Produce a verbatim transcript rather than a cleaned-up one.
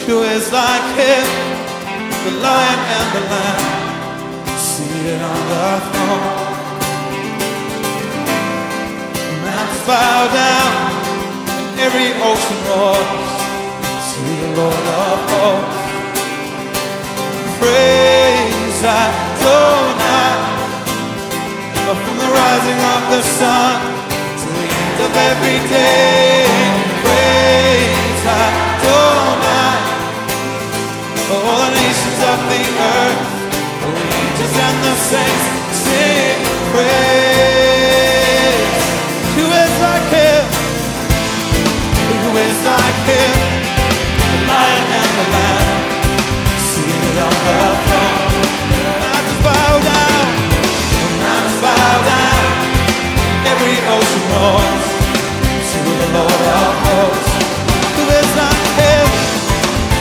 who is like him, the Lion and the Lamb, seated on the throne. Mountains bow down and every ocean roars to the Lord of hosts. Praise Adonai, but from the rising of the sun to the end of every day. Praise Adonai, for all the nations of the earth, the angels and the saints.